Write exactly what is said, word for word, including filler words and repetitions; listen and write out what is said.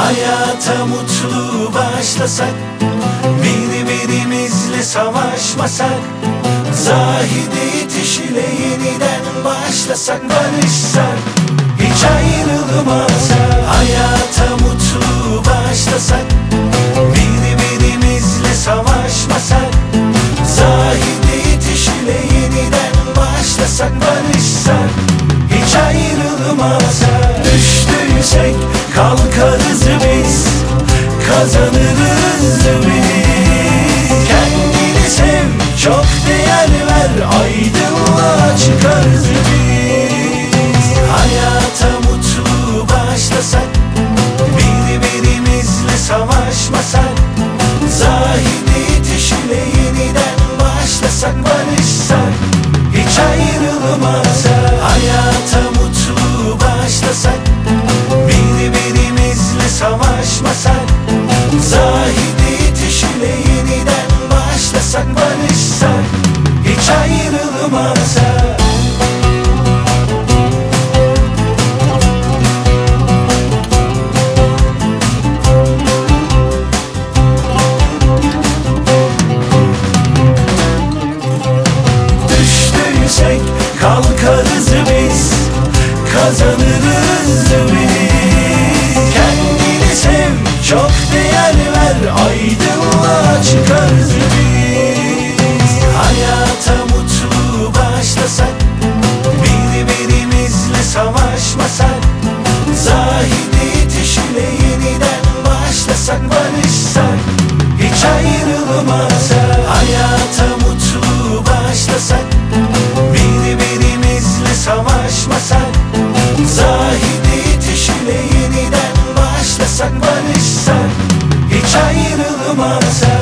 Hayata mutlu başlasak, birbirimizle savaşmasak, Zahide Yetiş ile yeniden başlasak, barışsak, hiç ayrılmasak. Hayata mutlu başlasak, birbirimizle savaşmasak, Zahide Yetiş ile yeniden başlasak, barışsak, hiç ayrılmasak. Düştüysek kalkarız biz, kazanırız biz. Kendini sev, çok değer ver, aydınlığa çıkarız biz. Hayata mutlu başlasak, birbirimizle savaşmasak, Zahide Yetiş ile yeniden başlasak, barışsak, hiç ayrılmasak. Hayata mutlu başlasak, birbirimizle savaşmasak, Zahide Yetiş ile yeniden başlasak, barışsak, hiç ayrılmasak. Düştüysek kalkarız biz, kazanırız biz. Kendini sev, çok değer ver, aydınlığa çıkarız biz. Hayata mutlu başlasak, birbirimizle savaşmasak, Zahide Yetiş ile yeniden başlasak, barışsak, hiç ayrılmasak. Hayata mutlu başlasak, birbirimizle savaşmasak, Zahide Yetiş ile yeniden başlasak, barışsak, hiç ayrılmasak.